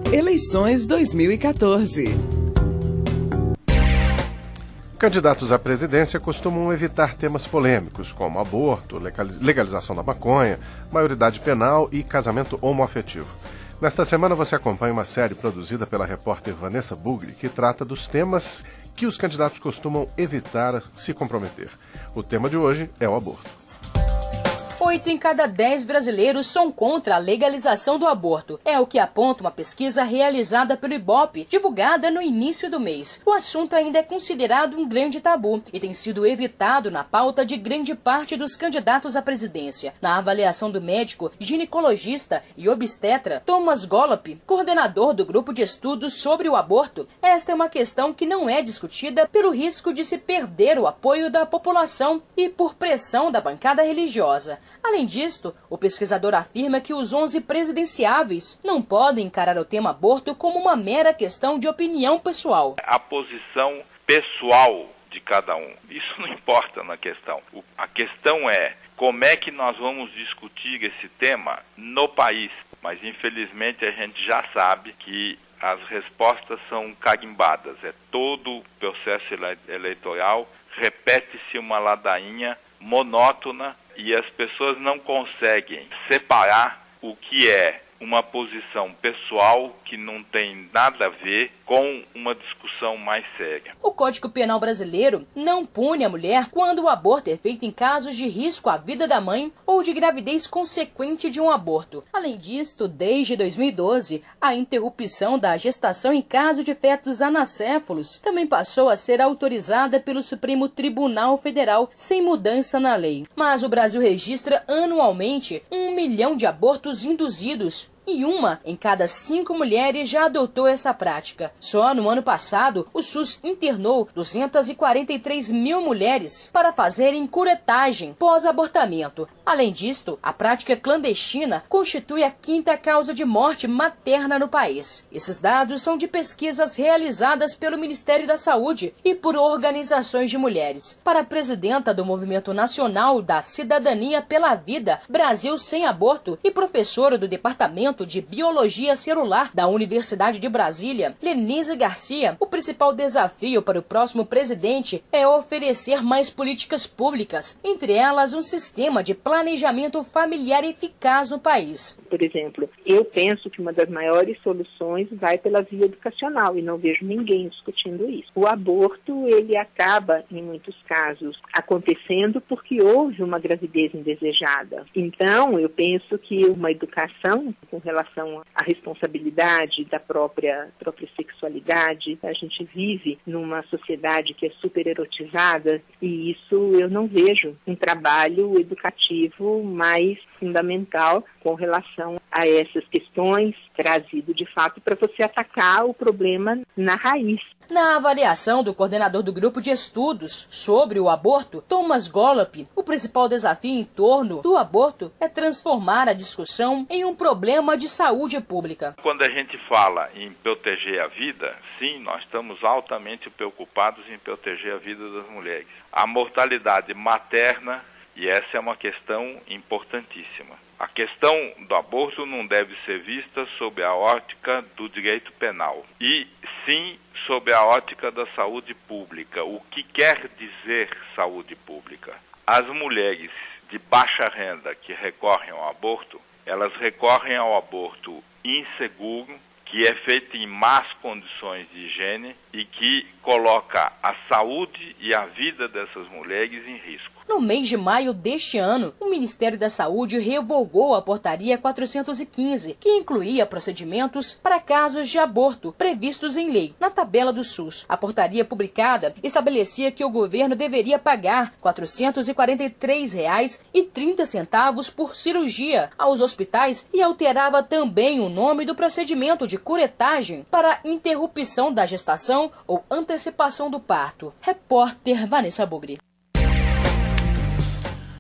Eleições 2014. Candidatos à presidência costumam evitar temas polêmicos, como aborto, legalização da maconha, maioridade penal e casamento homoafetivo. Nesta semana você acompanha uma série produzida pela repórter Vanessa Bugri, que trata dos temas que os candidatos costumam evitar se comprometer. O tema de hoje é o aborto. 8 em cada 10 brasileiros são contra a legalização do aborto. É o que aponta uma pesquisa realizada pelo Ibope, divulgada no início do mês. O assunto ainda é considerado um grande tabu e tem sido evitado na pauta de grande parte dos candidatos à presidência. Na avaliação do médico, ginecologista e obstetra Thomas Gollop, coordenador do grupo de estudos sobre o aborto, esta é uma questão que não é discutida pelo risco de se perder o apoio da população e por pressão da bancada religiosa. Além disto, o pesquisador afirma que os 11 presidenciáveis não podem encarar o tema aborto como uma mera questão de opinião pessoal. A posição pessoal de cada um, isso não importa na questão. A questão é como é que nós vamos discutir esse tema no país. Mas infelizmente a gente já sabe que as respostas são carimbadas. É todo o processo eleitoral, repete-se uma ladainha monótona e as pessoas não conseguem separar o que é uma posição pessoal que não tem nada a ver com uma discussão mais séria. O Código Penal brasileiro não pune a mulher quando o aborto é feito em casos de risco à vida da mãe ou de gravidez consequente de um aborto. Além disto, desde 2012, a interrupção da gestação em caso de fetos anacéfalos também passou a ser autorizada pelo Supremo Tribunal Federal sem mudança na lei. Mas o Brasil registra anualmente 1 milhão de abortos induzidos. E 1 em cada 5 mulheres já adotou essa prática. Só no ano passado, o SUS internou 243 mil mulheres para fazerem curetagem pós-abortamento. Além disto, a prática clandestina constitui a 5ª causa de morte materna no país. Esses dados são de pesquisas realizadas pelo Ministério da Saúde e por organizações de mulheres. Para a presidenta do Movimento Nacional da Cidadania pela Vida, Brasil Sem Aborto, e professora do Departamento de Biologia Celular da Universidade de Brasília, Lenise Garcia, o principal desafio para o próximo presidente é oferecer mais políticas públicas, entre elas um sistema de planejamento familiar eficaz no país. Por exemplo, eu penso que uma das maiores soluções vai pela via educacional e não vejo ninguém discutindo isso. O aborto, ele acaba, em muitos casos, acontecendo porque houve uma gravidez indesejada. Então, eu penso que uma educação com relação à responsabilidade da própria sexualidade, a gente vive numa sociedade que é super erotizada e isso eu não vejo um trabalho educativo mais fundamental com relação a essas questões, trazido de fato para você atacar o problema na raiz. Na avaliação do coordenador do grupo de estudos sobre o aborto, Thomas Gollop, o principal desafio em torno do aborto é transformar a discussão em um problema de saúde pública. Quando a gente fala em proteger a vida, sim, nós estamos altamente preocupados em proteger a vida das mulheres. A mortalidade materna, e essa é uma questão importantíssima. A questão do aborto não deve ser vista sob a ótica do direito penal, e sim sob a ótica da saúde pública. O que quer dizer saúde pública? As mulheres de baixa renda que recorrem ao aborto, elas recorrem ao aborto inseguro, que é feito em más condições de higiene e que coloca a saúde e a vida dessas mulheres em risco. No mês de maio deste ano, o Ministério da Saúde revogou a Portaria 415, que incluía procedimentos para casos de aborto previstos em lei, na tabela do SUS. A portaria publicada estabelecia que o governo deveria pagar R$ 443,30 por cirurgia aos hospitais e alterava também o nome do procedimento de curetagem para interrupção da gestação ou antecipação do parto. Repórter Vanessa Bugri.